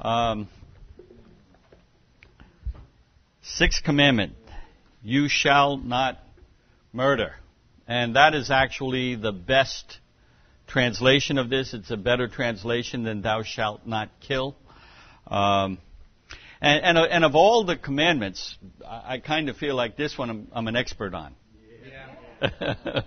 Sixth commandment, you shall not murder. And that is actually the best translation of this. It's a better translation than thou shalt not kill. And of all the commandments, I kind of feel like this one I'm an expert on. Yeah.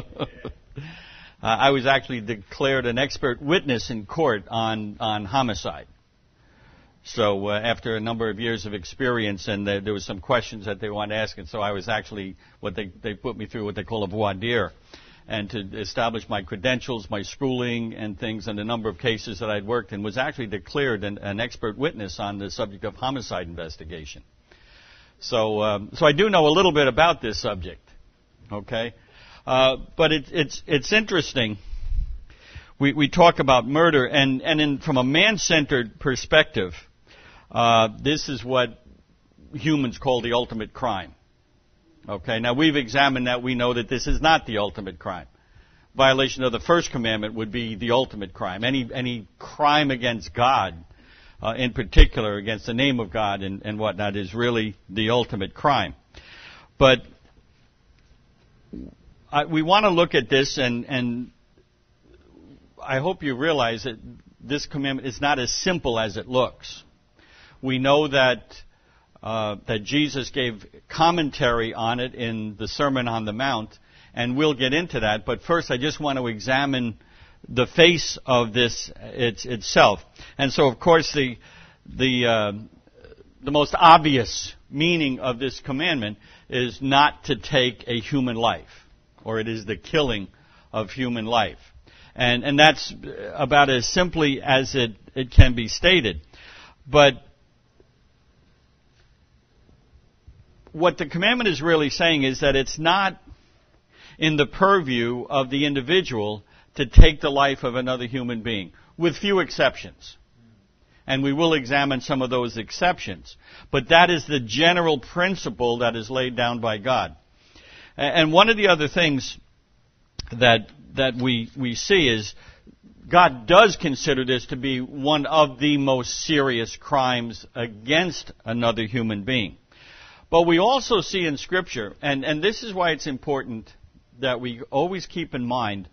I was actually declared an expert witness in court on homicide. So after a number of years of experience, and there was some questions that they wanted to ask, and so I was actually they put me through what they call a voir dire, and to establish my credentials, my schooling, and things, and the number of cases that I'd worked in, was actually declared an expert witness on the subject of homicide investigation. So I do know a little bit about this subject. Okay, but it's interesting. We talk about murder, and from a man-centered perspective, this is what humans call the ultimate crime. Okay, now we've examined that. We know that this is not the ultimate crime. Violation of the first commandment would be the ultimate crime. Any crime against God, in particular against the name of God and whatnot, is really the ultimate crime. But we want to look at this, and I hope you realize that this commandment is not as simple as it looks. We know that Jesus gave commentary on it in the Sermon on the Mount, and we'll get into that. But first, I just want to examine the face of this itself. And so, of course, the most obvious meaning of this commandment is not to take a human life, or it is the killing of human life. And that's about as simply as it can be stated. But what the commandment is really saying is that it's not in the purview of the individual to take the life of another human being, with few exceptions. And we will examine some of those exceptions. But that is the general principle that is laid down by God. And one of the other things that we see is God does consider this to be one of the most serious crimes against another human being. But we also see in Scripture, and this is why it's important that we always keep in mind,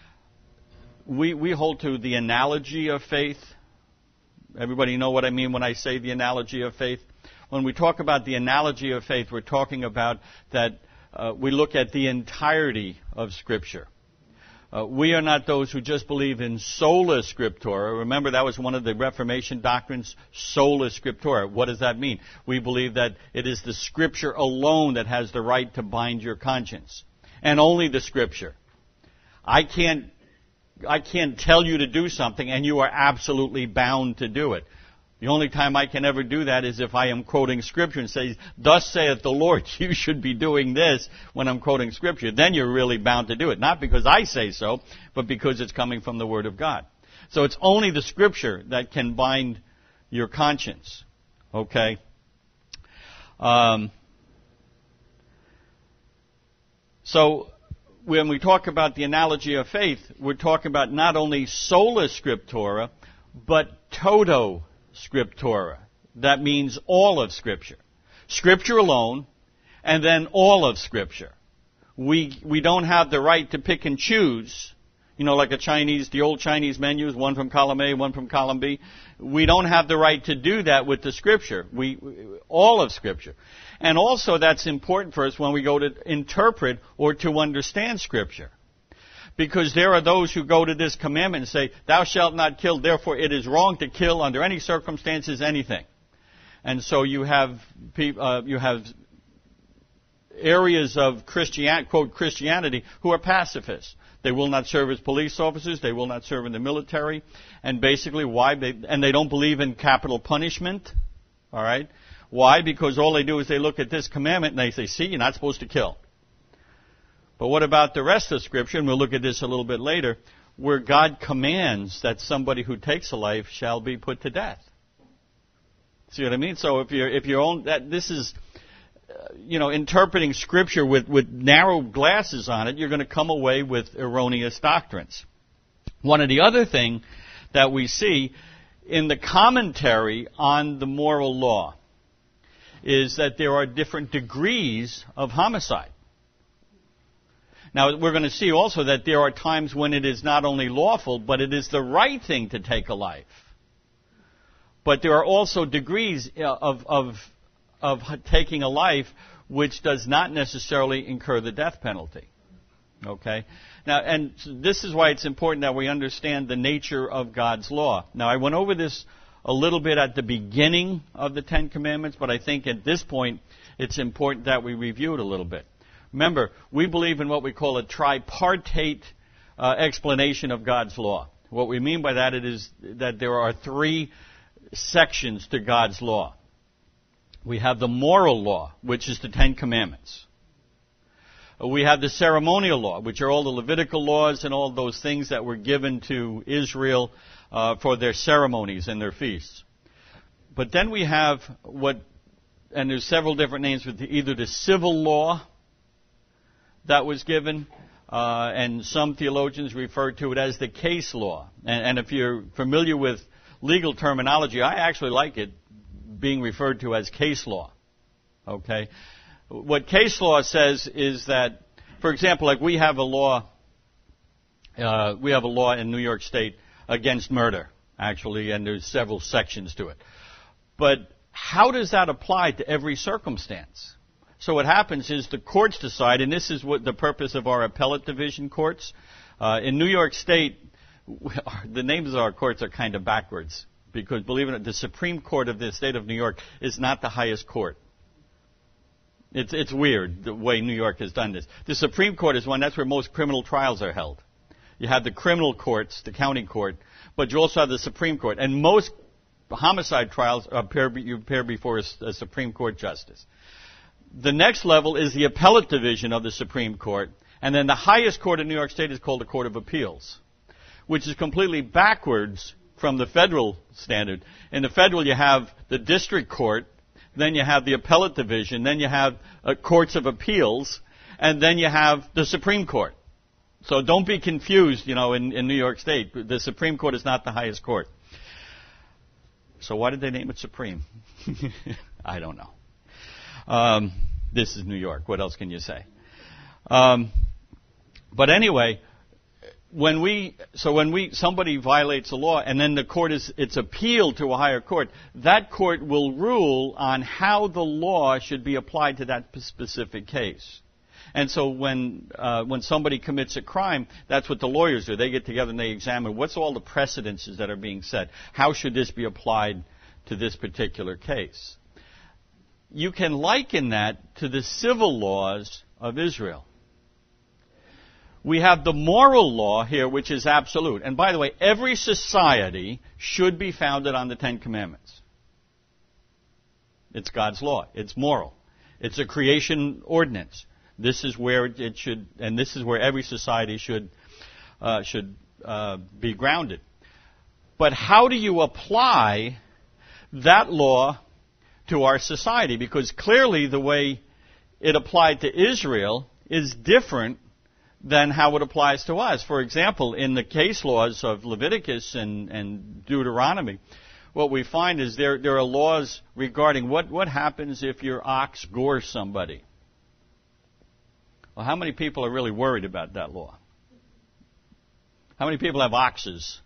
we hold to the analogy of faith. Everybody know what I mean when I say the analogy of faith? When we talk about the analogy of faith, we're talking about that we look at the entirety of Scripture. We are not those who just believe in sola scriptura. Remember, that was one of the Reformation doctrines, sola scriptura. What does that mean? We believe that it is the Scripture alone that has the right to bind your conscience, and only the Scripture. I can't tell you to do something, and you are absolutely bound to do it. The only time I can ever do that is if I am quoting Scripture and say, thus saith the Lord, you should be doing this when I'm quoting Scripture. Then you're really bound to do it. Not because I say so, but because it's coming from the Word of God. So it's only the Scripture that can bind your conscience. Okay? So when we talk about the analogy of faith, we're talking about not only sola scriptura, but toto scriptura. That means all of Scripture. Scripture alone, and then all of Scripture. We don't have the right to pick and choose, like the old Chinese menus, one from column A, one from column B. We don't have the right to do that with the Scripture. All of Scripture. And also that's important for us when we go to interpret or to understand Scripture. Because there are those who go to this commandment and say, thou shalt not kill, therefore it is wrong to kill under any circumstances anything. And so you have areas of quote, Christianity who are pacifists. They will not serve as police officers. They will not serve in the military. And basically why? They don't believe in capital punishment. All right? Why? Because all they do is they look at this commandment and they say, see, you're not supposed to kill. But what about the rest of Scripture? And we'll look at this a little bit later, where God commands that somebody who takes a life shall be put to death. See what I mean? So if you're this is, interpreting Scripture with narrow glasses on it, you're going to come away with erroneous doctrines. One of the other thing that we see in the commentary on the moral law is that there are different degrees of homicide. Now, we're going to see also that there are times when it is not only lawful, but it is the right thing to take a life. But there are also degrees of taking a life which does not necessarily incur the death penalty. Okay? Now, and this is why it's important that we understand the nature of God's law. Now, I went over this a little bit at the beginning of the Ten Commandments, but I think at this point it's important that we review it a little bit. Remember, we believe in what we call a tripartite explanation of God's law. What we mean by that is that there are three sections to God's law. We have the moral law, which is the Ten Commandments. We have the ceremonial law, which are all the Levitical laws and all those things that were given to Israel for their ceremonies and their feasts. But then we have and there's several different names, with either the civil law that was given, and some theologians refer to it as the case law. And if you're familiar with legal terminology, I actually like it being referred to as case law. Okay? What case law says is that, for example, like we have a law in New York State against murder, actually, and there's several sections to it. But how does that apply to every circumstance? So what happens is the courts decide, and this is what the purpose of our appellate division courts. In New York State, the names of our courts are kind of backwards, because, believe it or not, the Supreme Court of the state of New York is not the highest court. It's weird the way New York has done this. The Supreme Court is that's where most criminal trials are held. You have the criminal courts, the county court, but you also have the Supreme Court. And most homicide trials you appear before a Supreme Court justice. The next level is the appellate division of the Supreme Court, and then the highest court in New York State is called the Court of Appeals, which is completely backwards from the federal standard. In the federal, you have the district court, then you have the appellate division, then you have courts of appeals, and then you have the Supreme Court. So don't be confused, in New York State. The Supreme Court is not the highest court. So why did they name it Supreme? I don't know. This is New York. What else can you say? But anyway, when somebody violates a law and then it's appealed to a higher court, that court will rule on how the law should be applied to that specific case. And so when somebody commits a crime, that's what the lawyers do. They get together and they examine what's all the precedences that are being set. How should this be applied to this particular case? You can liken that to the civil laws of Israel. We have the moral law here, which is absolute. And by the way, every society should be founded on the Ten Commandments. It's God's law. It's moral. It's a creation ordinance. This is where it should, and this is where every society should be grounded. But how do you apply that law to our society? Because clearly the way it applied to Israel is different than how it applies to us. For example, in the case laws of Leviticus and Deuteronomy, what we find is there are laws regarding what happens if your ox gores somebody. Well, how many people are really worried about that law? How many people have oxes?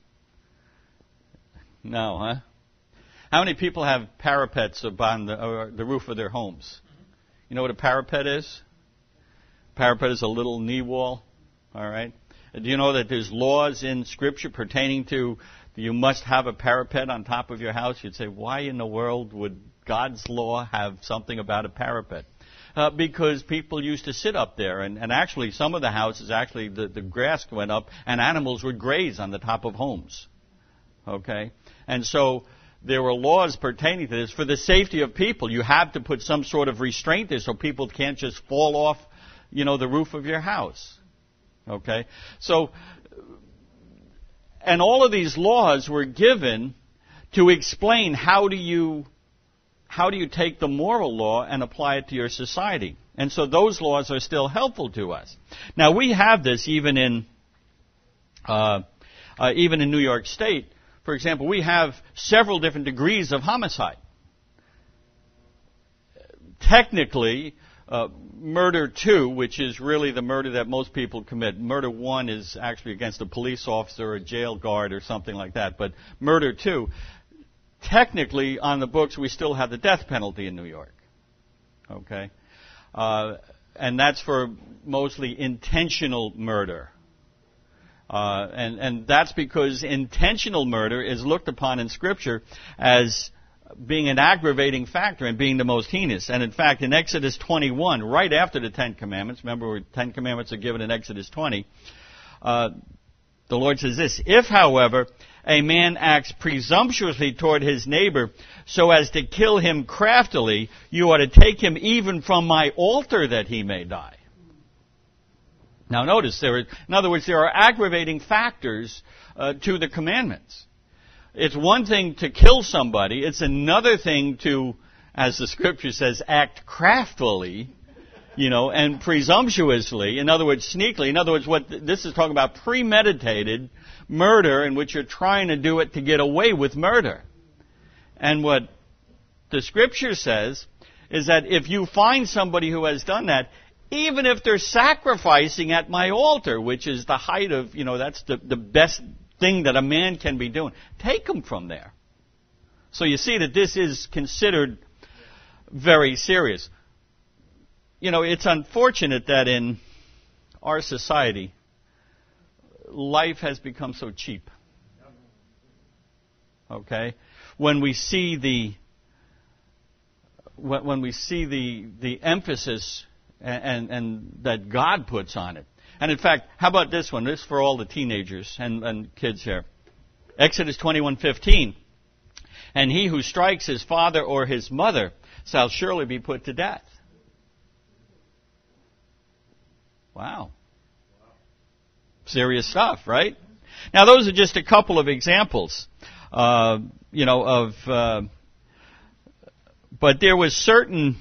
No, huh? How many people have parapets upon the roof of their homes? You know what a parapet is? Parapet is a little knee wall. All right. Do you know that there's laws in Scripture pertaining to you must have a parapet on top of your house? You'd say, why in the world would God's law have something about a parapet? Because people used to sit up there, and actually some of the houses, the grass went up, and animals would graze on the top of homes. Okay? And so there were laws pertaining to this. For the safety of people, you have to put some sort of restraint there so people can't just fall off, the roof of your house. Okay? So, and all of these laws were given to explain how do you take the moral law and apply it to your society. And so those laws are still helpful to us. Now we have this even in New York State. For example, we have several different degrees of homicide. Technically, murder 2, which is really the murder that most people commit. Murder 1 is actually against a police officer or a jail guard or something like that. But murder 2, technically on the books, we still have the death penalty in New York. Okay? And that's for mostly intentional murder. And that's because intentional murder is looked upon in Scripture as being an aggravating factor and being the most heinous. And in fact, in Exodus 21, right after the Ten Commandments, remember the Ten Commandments are given in Exodus 20, the Lord says this, "If, however, a man acts presumptuously toward his neighbor so as to kill him craftily, you ought to take him even from my altar that he may die." Now notice, in other words, there are aggravating factors to the commandments. It's one thing to kill somebody. It's another thing to, as the Scripture says, act craftily, and presumptuously. In other words, sneakily. In other words, what this is talking about, premeditated murder in which you're trying to do it to get away with murder. And what the Scripture says is that if you find somebody who has done that, even if they're sacrificing at my altar, which is the height of, that's the best thing that a man can be doing, take them from there. So you see that this is considered very serious. It's unfortunate that in our society, life has become so cheap. Okay? When we see the emphasis and that God puts on it. And in fact, how about this one? This is for all the teenagers and kids here. Exodus 21:15. "And he who strikes his father or his mother shall surely be put to death." Wow. Serious stuff, right? Now, those are just a couple of examples, but there was certain,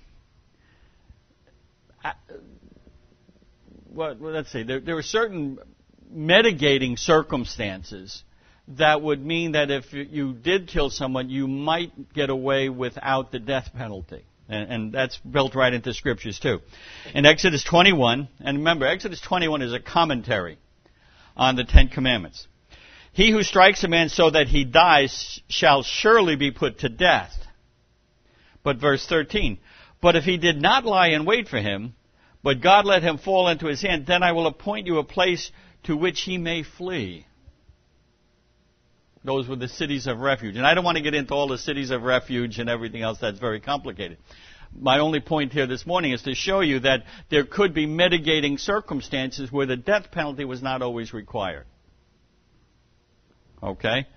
there were certain mitigating circumstances that would mean that if you did kill someone, you might get away without the death penalty. And that's built right into Scriptures too. In Exodus 21, and remember, Exodus 21 is a commentary on the Ten Commandments. "He who strikes a man so that he dies shall surely be put to death." But verse 13, "But if he did not lie in wait for him, but God let him fall into his hand, then I will appoint you a place to which he may flee." Those were the cities of refuge. And I don't want to get into all the cities of refuge and everything else. That's very complicated. My only point here this morning is to show you that there could be mitigating circumstances where the death penalty was not always required. Okay?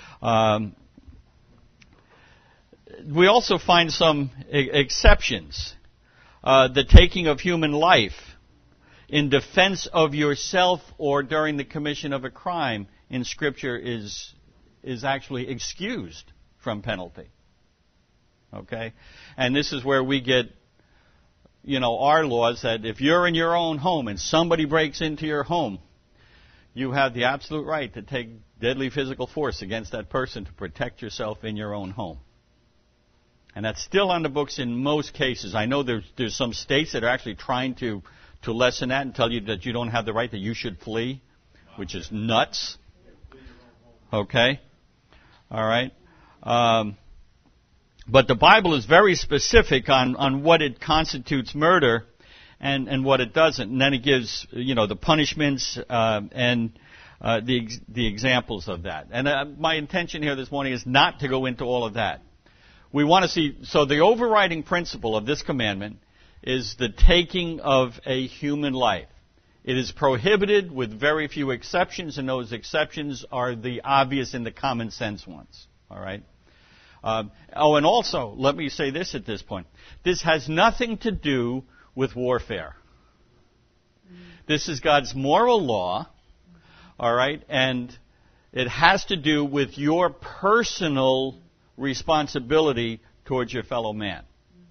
We also find some exceptions. The taking of human life in defense of yourself or during the commission of a crime in Scripture is actually excused from penalty. Okay? And this is where we get, our laws that if you're in your own home and somebody breaks into your home, you have the absolute right to take deadly physical force against that person to protect yourself in your own home. And that's still on the books in most cases. I know there's some states that are actually trying to lessen that and tell you that you don't have the right, that you should flee, which is nuts. Okay? All right? But the Bible is very specific on what it constitutes murder and what it doesn't. And then it gives, the punishments and the examples of that. And my intention here this morning is not to go into all of that. We want to see, so the overriding principle of this commandment is the taking of a human life. It is prohibited with very few exceptions, and those exceptions are the obvious and the common sense ones. All right? And also, let me say this at this point. This has nothing to do with warfare. This is God's moral law, all right? And it has to do with your personal responsibility towards your fellow man.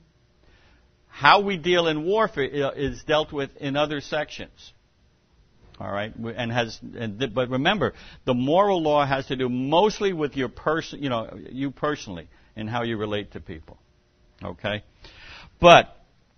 How we deal in warfare is dealt with in other sections. All right, but remember, the moral law has to do mostly with your you personally, and how you relate to people. Okay, but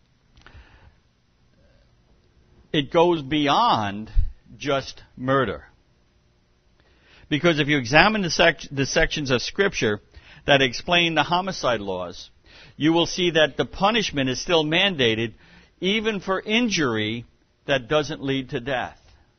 it goes beyond just murder, because if you examine the sections of Scripture that explain the homicide laws, you will see that the punishment is still mandated, even for injury that doesn't lead to death.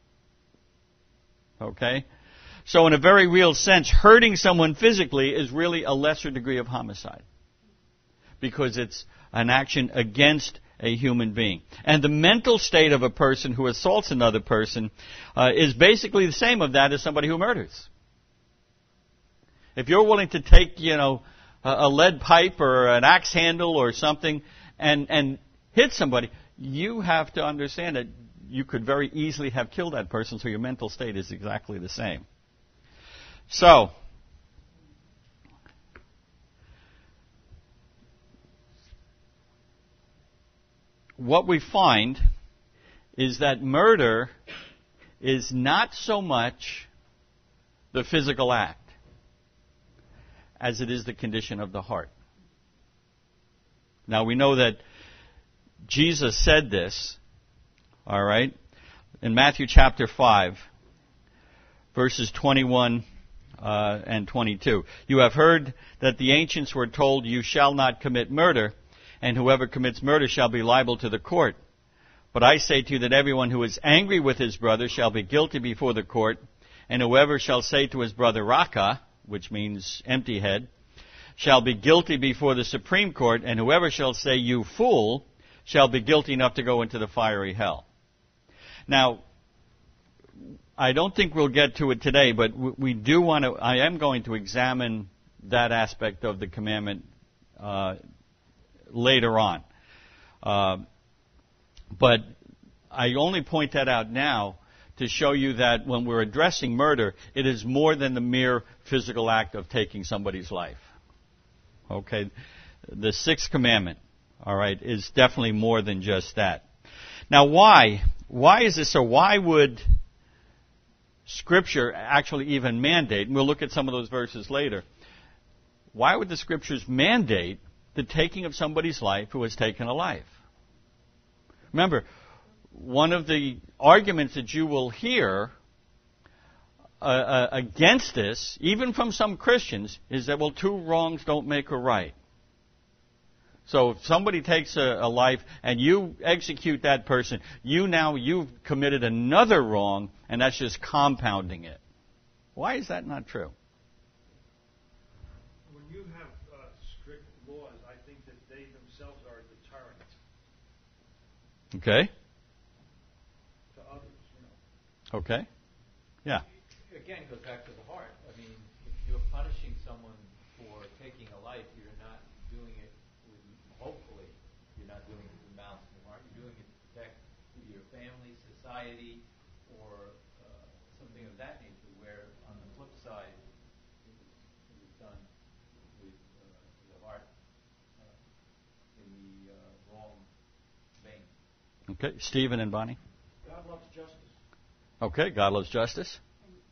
Okay? So in a very real sense, hurting someone physically is really a lesser degree of homicide, because it's an action against a human being. And the mental state of a person who assaults another person is basically the same of that as somebody who murders. If you're willing to take, a lead pipe or an axe handle or something and hit somebody, you have to understand that you could very easily have killed that person, so your mental state is exactly the same. So, what we find is that murder is not so much the physical act as it is the condition of the heart. Now, we know that Jesus said this, all right, in Matthew chapter 5, verses 21 and 22. You have heard that the ancients were told, you shall not commit murder, and whoever commits murder shall be liable to the court. But I say to you that everyone who is angry with his brother shall be guilty before the court, and whoever shall say to his brother Raka, which means empty head, shall be guilty before the Supreme Court, and whoever shall say, you fool, shall be guilty enough to go into the fiery hell. Now, I don't think we'll get to it today, but I am going to examine that aspect of the commandment later on. But I only point that out now to show you that when we're addressing murder, it is more than the mere physical act of taking somebody's life. Okay? The sixth commandment, all right, is definitely more than just that. Now, why? Why is this so? Why would Scripture actually even mandate, and we'll look at some of those verses later, why would the Scriptures mandate the taking of somebody's life who has taken a life? Remember, one of the arguments that you will hear against this, even from some Christians, is that, well, two wrongs don't make a right. So if somebody takes a life and you execute that person, you've committed another wrong, and that's just compounding it. Why is that not true? When you have strict laws, I think that they themselves are a deterrent. Okay. To others, Okay. Yeah. Again, it goes back to the heart. I mean, if you're punishing someone for taking a life, you're not doing it hopefully, you're not doing it with malice in your heart. You're doing it to protect your family, society, or something of that nature, where on the flip side, it was done with the heart in the wrong vein. Okay. Stephen and Bonnie? God loves justice. Okay. God loves justice.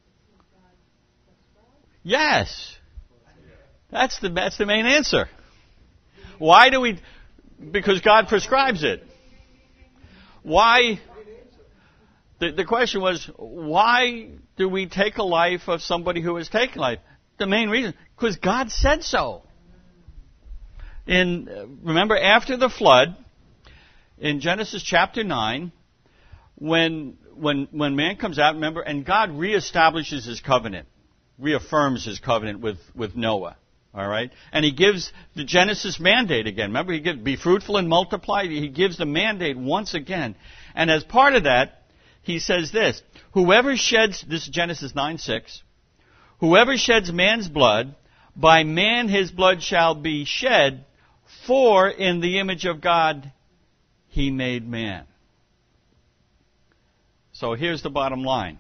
Yes. That's the main answer. Why do we? Because God prescribes it. Why? The question was, why do we take a life of somebody who has taken life? The main reason, because God said so. Remember, after the flood, in Genesis chapter 9, when man comes out, remember, and God reestablishes His covenant, reaffirms His covenant with Noah. All right? And He gives the Genesis mandate again. Remember, He gives, be fruitful and multiply. He gives the mandate once again. And as part of that, He says this, whoever sheds, this is Genesis 9:6, whoever sheds man's blood, by man his blood shall be shed, for in the image of God He made man. So here's the bottom line.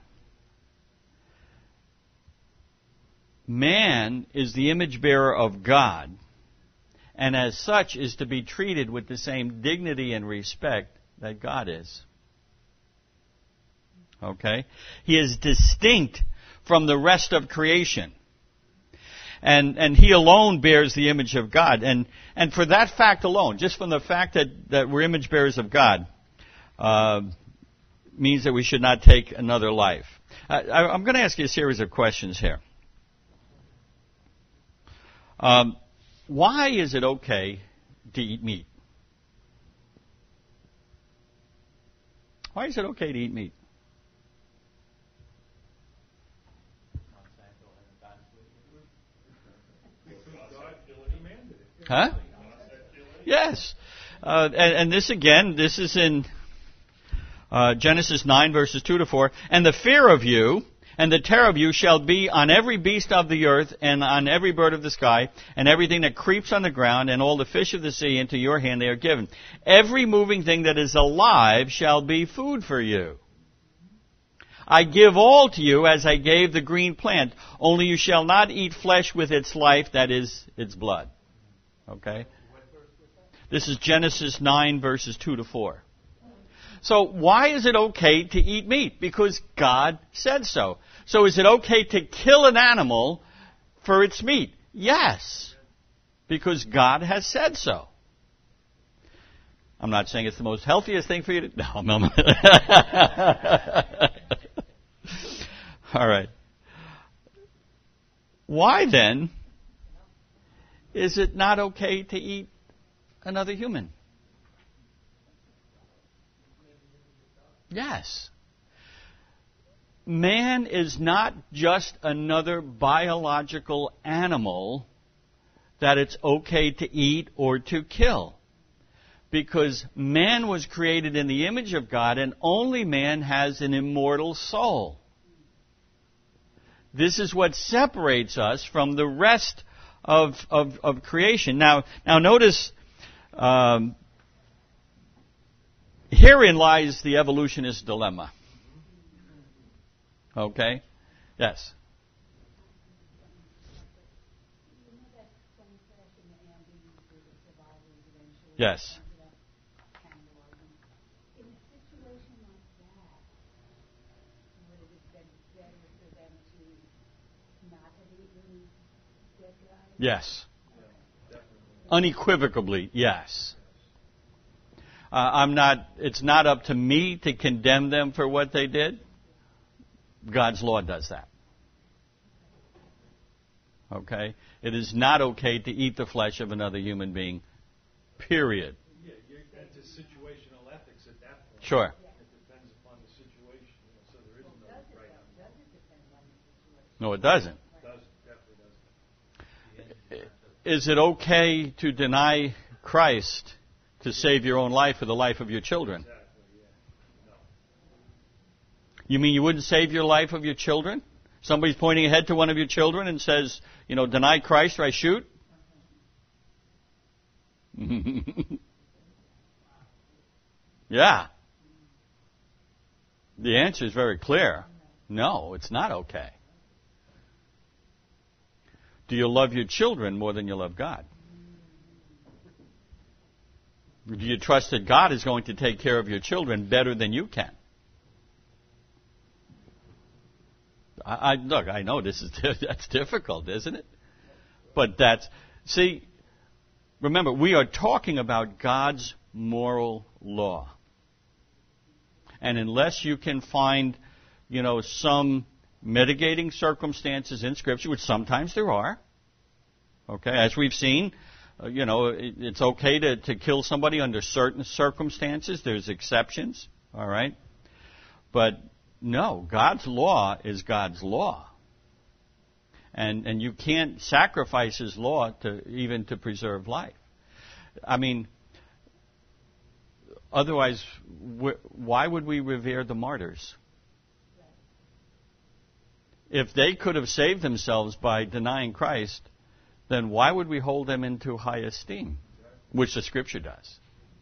Man is the image bearer of God, and as such is to be treated with the same dignity and respect that God is. Okay? He is distinct from the rest of creation. And he alone bears the image of God. And for that fact alone, just from the fact that we're image bearers of God, means that we should not take another life. I'm going to ask you a series of questions here. Why is it okay to eat meat? Why is it okay to eat meat? Huh? Yes. And this again, this is in Genesis 9 verses 2 to 4. And the fear of you and the terror of you shall be on every beast of the earth and on every bird of the sky and everything that creeps on the ground and all the fish of the sea. Into your hand they are given. Every moving thing that is alive shall be food for you. I give all to you as I gave the green plant. Only you shall not eat flesh with its life, that is, its blood. Okay? This is Genesis 9 verses 2 to 4. So why is it okay to eat meat? Because God said so. So is it okay to kill an animal for its meat? Yes. Because God has said so. I'm not saying it's the most healthiest thing for you to... No. All right. Why then is it not okay to eat another human? Yes. Man is not just another biological animal that it's okay to eat or to kill. Because man was created in the image of God, and only man has an immortal soul. This is what separates us from the rest of creation. Now notice, herein lies the evolutionist dilemma. Okay? Yes. Yes. Yes. Unequivocally, yes. It's not up to me to condemn them for what they did. God's law does that. Okay? It is not okay to eat the flesh of another human being, period. Yeah, that's a situational ethics at that point. Sure. It depends upon the situation, so there is no right answer. No, it doesn't. It doesn't, definitely doesn't. Is it okay to deny Christ to save your own life or the life of your children? Exactly, yeah. No. You mean you wouldn't save your life of your children? Somebody's pointing ahead to one of your children and says, deny Christ or I shoot? Yeah. The answer is very clear. No, it's not okay. Do you love your children more than you love God? Do you trust that God is going to take care of your children better than you can? Look, I know that's difficult, isn't it? But remember, we are talking about God's moral law. And unless you can find, some mitigating circumstances in Scripture, which sometimes there are, okay, as we've seen, it's okay to kill somebody under certain circumstances. There's exceptions, all right? But no, God's law is God's law. And you can't sacrifice His law even to preserve life. I mean, otherwise, why would we revere the martyrs? If they could have saved themselves by denying Christ, then why would we hold them into high esteem? Which the Scripture does.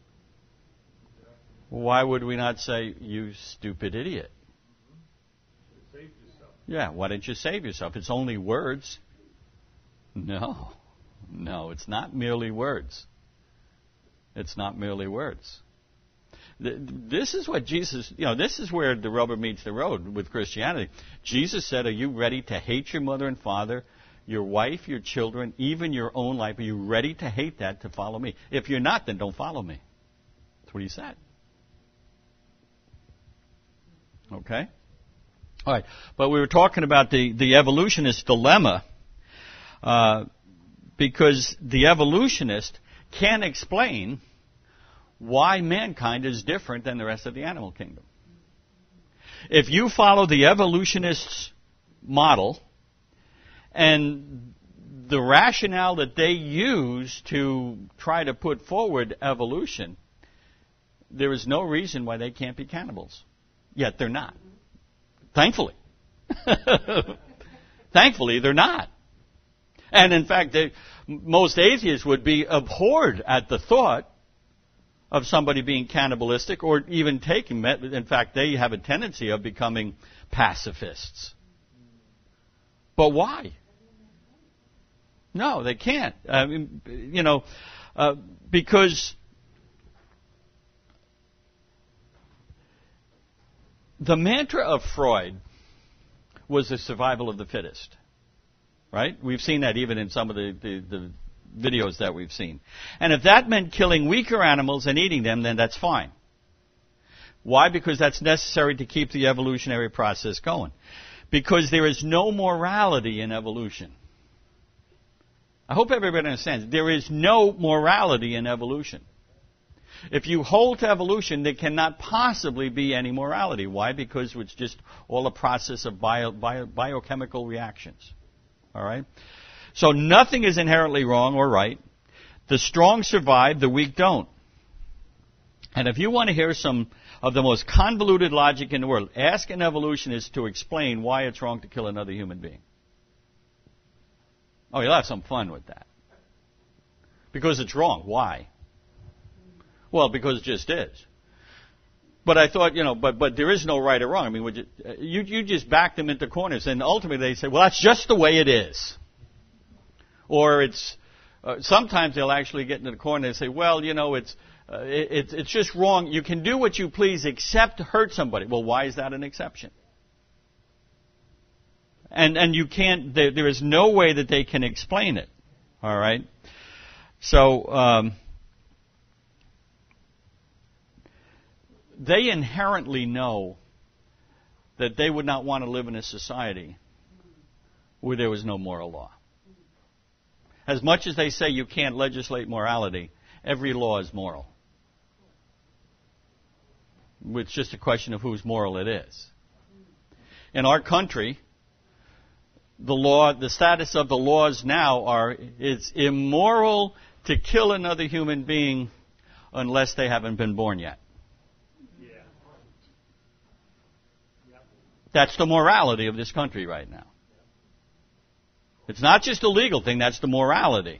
Why would we not say, you stupid idiot? Save yourself. Yeah, why didn't you save yourself? It's only words. No, it's not merely words. It's not merely words. This is what Jesus, this is where the rubber meets the road with Christianity. Jesus said, are you ready to hate your mother and father, your wife, your children, even your own life? Are you ready to hate that to follow me? If you're not, then don't follow me. That's what he said. Okay? All right. But we were talking about the evolutionist dilemma because the evolutionist can't explain why mankind is different than the rest of the animal kingdom. If you follow the evolutionist's model and the rationale that they use to try to put forward evolution, there is no reason why they can't be cannibals. Yet they're not. Thankfully. Thankfully, they're not. And in fact, most atheists would be abhorred at the thought of somebody being cannibalistic or even taking. In fact, they have a tendency of becoming pacifists. But why? No, they can't. I mean, because the mantra of Freud was the survival of the fittest. Right? We've seen that even in some of the videos that we've seen. And if that meant killing weaker animals and eating them, then that's fine. Why? Because that's necessary to keep the evolutionary process going. Because there is no morality in evolution. I hope everybody understands. There is no morality in evolution. If you hold to evolution, there cannot possibly be any morality. Why? Because it's just all a process of biochemical reactions. All right? So nothing is inherently wrong or right. The strong survive, the weak don't. And if you want to hear some of the most convoluted logic in the world, ask an evolutionist to explain why it's wrong to kill another human being. Oh, you'll have some fun with that. Because it's wrong. Why? Well, because it just is. But I thought, but there is no right or wrong. I mean, you just back them into corners, and ultimately they say, well, that's just the way it is. Or it's sometimes they'll actually get into the corner and say, well, it's just wrong. You can do what you please except hurt somebody. Well, why is that an exception? And you can't. There is no way that they can explain it. All right. So they inherently know that they would not want to live in a society where there was no moral law. As much as they say you can't legislate morality, every law is moral. It's just a question of whose moral it is. In our country, the status of the laws now it's immoral to kill another human being unless they haven't been born yet. That's the morality of this country right now. It's not just a legal thing, that's the morality.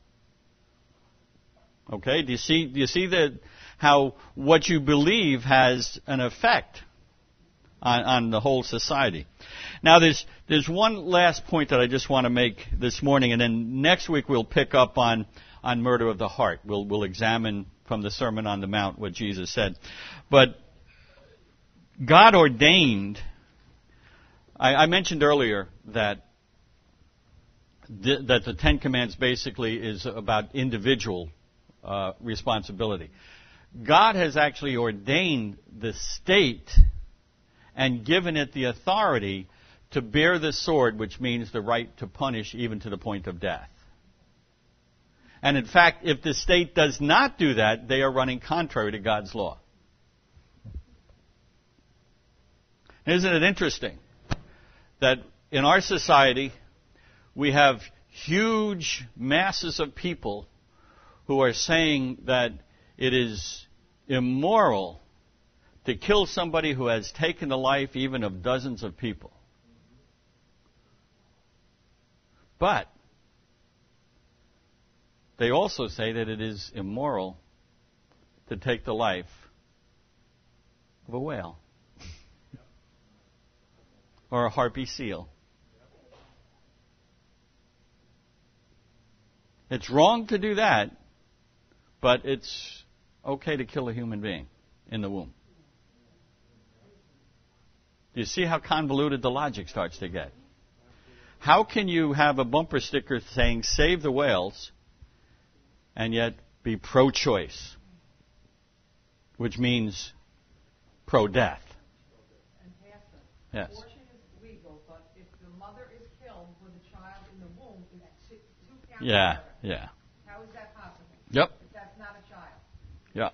Okay? Do you see how what you believe has an effect on the whole society? Now there's one last point that I just want to make this morning, and then next week we'll pick up on murder of the heart. We'll examine from the Sermon on the Mount what Jesus said. But God ordained. I mentioned earlier that the Ten Commandments basically is about individual responsibility. God has actually ordained the state and given it the authority to bear the sword, which means the right to punish even to the point of death. And in fact, if the state does not do that, they are running contrary to God's law. Isn't it interesting that in our society we have huge masses of people who are saying that it is immoral to kill somebody who has taken the life even of dozens of people. But they also say that it is immoral to take the life of a whale or a harpy seal. It's wrong to do that, but it's okay to kill a human being. in the womb. Do you see how convoluted the logic starts to get? How can you have a bumper sticker saying save the whales and yet be pro-choice, which means pro-death? And Pastor, Yes. abortion is legal, but if the mother is killed with a child in the womb, it's 2 counts of Yeah, murder. yeah. How is that possible? Yep. If that's not a child. Yeah.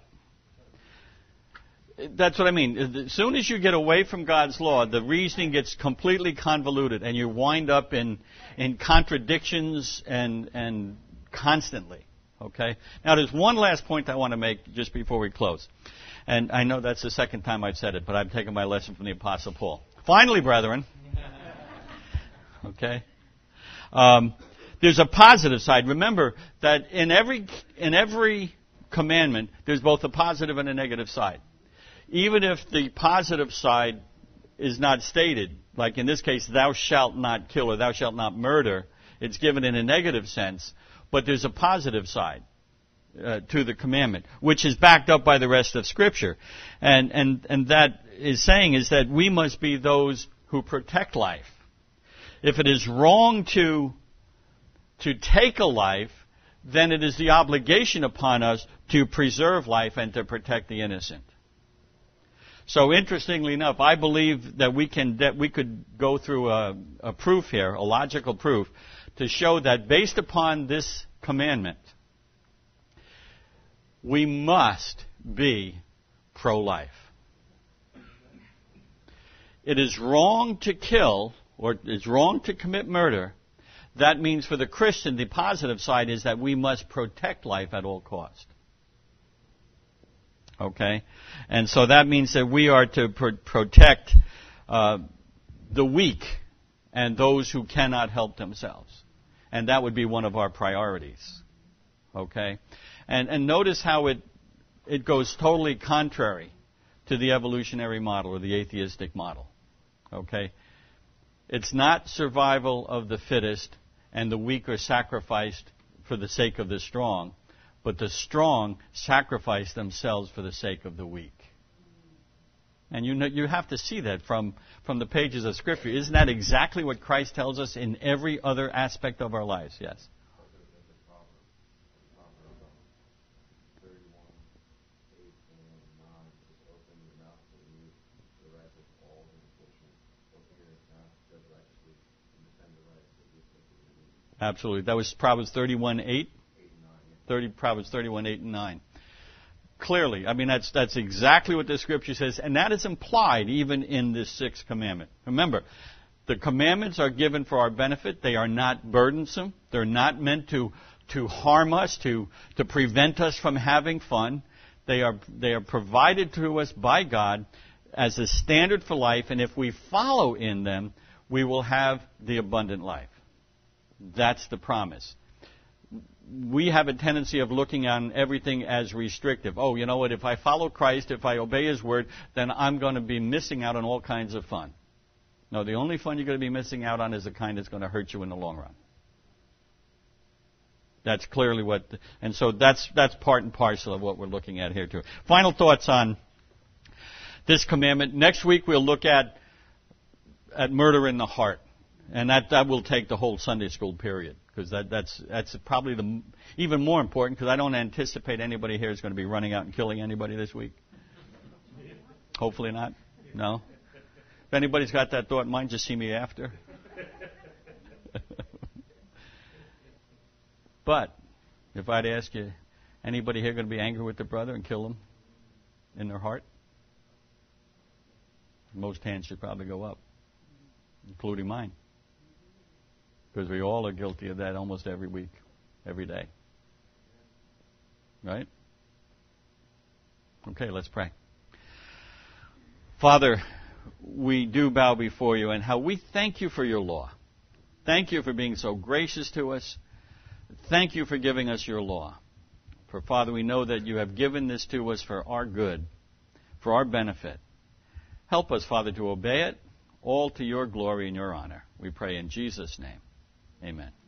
That's what I mean. As soon as you get away from God's law, the reasoning gets completely convoluted, and you wind up in contradictions and constantly. Okay? Now, there's one last point I want to make just before we close. And I know that's the second time I've said it, but I've taken my lesson from the Apostle Paul. Finally, brethren, okay, there's a positive side. Remember that in every commandment, there's both a positive and a negative side. Even if the positive side is not stated, like in this case, thou shalt not kill or thou shalt not murder, it's given in a negative sense, but there's a positive side to the commandment, which is backed up by the rest of Scripture. And that is saying is that we must be those who protect life. If it is wrong to take a life, then it is the obligation upon us to preserve life and to protect the innocent. So interestingly enough, I believe that we could go through a proof here, a logical proof, to show that based upon this commandment, we must be pro-life. It is wrong to kill, or it's wrong to commit murder. That means for the Christian, the positive side is that we must protect life at all cost. Okay? And so that means that we are to protect the weak and those who cannot help themselves. And that would be one of our priorities. Okay? And notice how it goes totally contrary to the evolutionary model or the atheistic model. Okay? It's not survival of the fittest and the weak are sacrificed for the sake of the strong, but the strong sacrifice themselves for the sake of the weak. And you have to see that from the pages of Scripture. Isn't that exactly what Christ tells us in every other aspect of our lives? Yes. Absolutely. That was Proverbs 31:8. Proverbs 31:8 and 9. Clearly, I mean, that's exactly what the Scripture says, and that is implied even in this sixth commandment. Remember, the commandments are given for our benefit. They are not burdensome. They're not meant to harm us, to prevent us from having fun. They are provided to us by God as a standard for life, and if we follow in them, we will have the abundant life. That's the promise. We have a tendency of looking on everything as restrictive. Oh, you know what? If I follow Christ, if I obey His Word, then I'm going to be missing out on all kinds of fun. No, the only fun you're going to be missing out on is the kind that's going to hurt you in the long run. That's clearly and so that's part and parcel of what we're looking at here too. Final thoughts on this commandment. Next week we'll look at murder in the heart. And that will take the whole Sunday school period, because that's probably even more important, because I don't anticipate anybody here is going to be running out and killing anybody this week. Hopefully not. No? If anybody's got that thought in mind, just see me after. But if I'd ask you, anybody here going to be angry with their brother and kill him in their heart? Most hands should probably go up, including mine. Because we all are guilty of that almost every week, every day. Right? Okay, let's pray. Father, we do bow before you, and how we thank you for your law. Thank you for being so gracious to us. Thank you for giving us your law. For, Father, we know that you have given this to us for our good, for our benefit. Help us, Father, to obey it, all to your glory and your honor. We pray in Jesus' name. Amen.